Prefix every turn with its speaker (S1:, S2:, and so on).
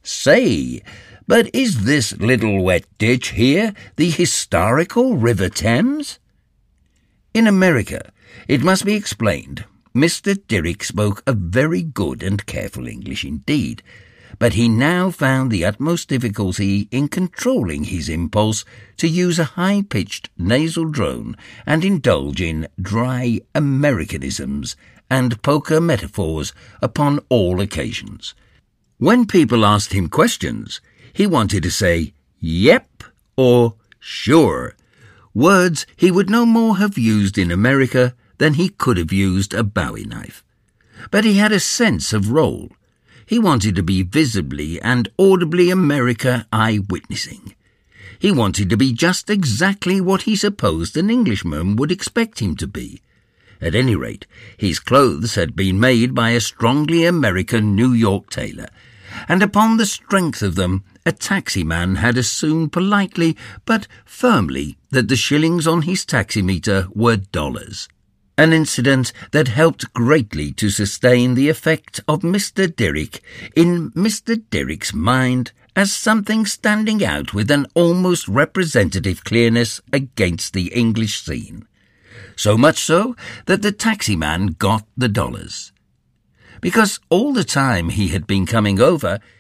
S1: Say, but is this little wet ditch here the historical River Thames? In America, it must be explained, Mr. Dirrick spoke a very good and careful English indeed, but he now found the utmost difficulty in controlling his impulse to use a high-pitched nasal drone and indulge in dry Americanisms and poker metaphors upon all occasions. When people asked him questions, he wanted to say, "Yep," or "Sure," words he would no more have used in America than he could have used a Bowie knife. But he had a sense of role. He wanted to be visibly and audibly America eye-witnessing. He wanted to be just exactly what he supposed an Englishman would expect him to be. At any rate, his clothes had been made by a strongly American New York tailor, and upon the strength of them a taximan had assumed politely but firmly that the shillings on his taximeter were dollars. An incident that helped greatly to sustain the effect of Mr. Dirrick in Mr. Dirrick's mind as something standing out with an almost representative clearness against the English scene. So much so that the taximan got the dollars. Because all the time he had been coming over,